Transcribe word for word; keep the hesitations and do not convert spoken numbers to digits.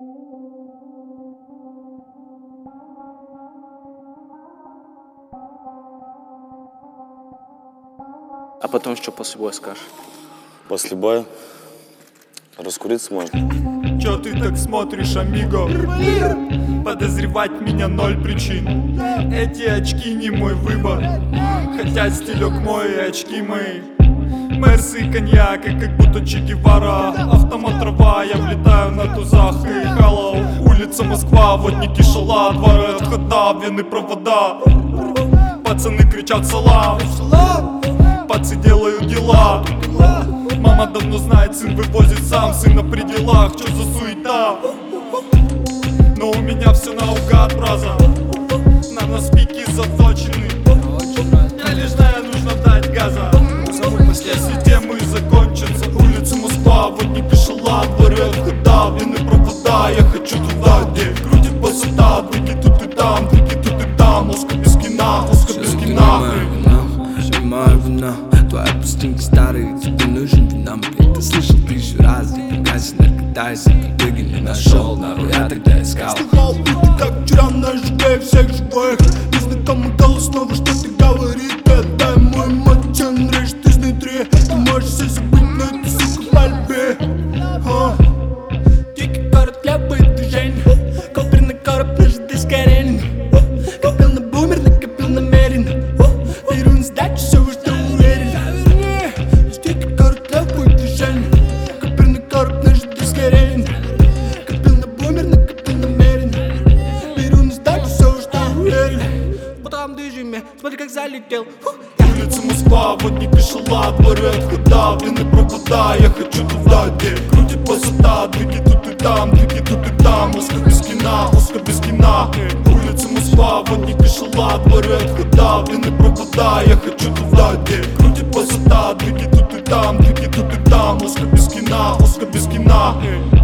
А потом что после боя скажешь? После боя раскуриться можно. Чё ты так смотришь, амиго? Подозревать меня ноль причин. Эти очки не мой выбор, хотя стилек мой и очки мои. Мерс и коньяк, и как будто Че Гевара. Автомат трава, я влетаю на тузах и халлоу. Улица Москва, водники шала, дворы от хода, вены провода. Пацаны кричат салам, пацы делают дела. Мама давно знает, сын вывозит сам, сын на пределах, чё за суета? Но у меня все наугад, браза. На нас пики заточены. Я лишь знаю, нужно дать газа. Если темы закончатся, улица Москва, водники шала, дворы от хода, вены провода. Я хочу туда, где крутит басота, двиги тут и там, двиги тут и там. Оска без кино, оска без кино. Моя вина, твоя пластинка старая, тебе нужен динамик. Ты слышал тысячу раз, гасит наркотайся, беги не нашел, народ, я тогда искал. Сливал биты, как вчера, нажигая всех живых. Незнакомый голос снова что-то говорит. Это мой мачан, режет изнутри. Ты можешь все забыть, но это сука в мольбе. Дикий город требует движения. Копри на короб, нажитый скорень. Копил на бумер, накопил намеренно. Беру на сдачу все, во что уверен. Дикий город требует движения. Копри на короб, нажитый скорень. Копил на бумер, накопил намеренно. Беру на сдачу все, во что уверен. По там движение, смотри как залетел. Улица Москва, водники шала, дворы от хода, вены провода. Я хочу туда, где крутит басота, двиги тут и там, двиги тут и там. Оска без кино, оска без кино. Улица Москва, водники шала, дворы от хода, вены провода. Я хочу туда, где крутит басота, двиги тут и там, двиги тут и там. Оска без кино, оска без кино.